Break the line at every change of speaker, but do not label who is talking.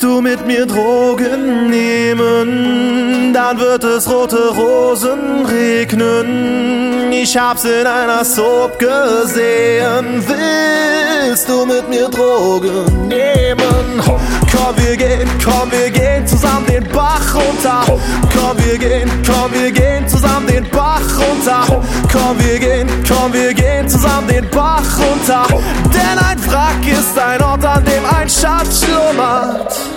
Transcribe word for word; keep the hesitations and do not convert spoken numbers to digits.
Willst du mit mir Drogen nehmen? Dann wird es rote Rosen regnen. Ich hab's in einer Soap gesehen. Willst du mit mir Drogen nehmen? Komm, wir gehen, komm, wir gehen zusammen den Bach runter. Komm, wir gehen, komm, wir gehen zusammen den Bach runter. Komm, wir gehen, komm, wir gehen zusammen den Bach runter. Denn ein Wrack ist ein Ort, an dem ein Schatz schlummert.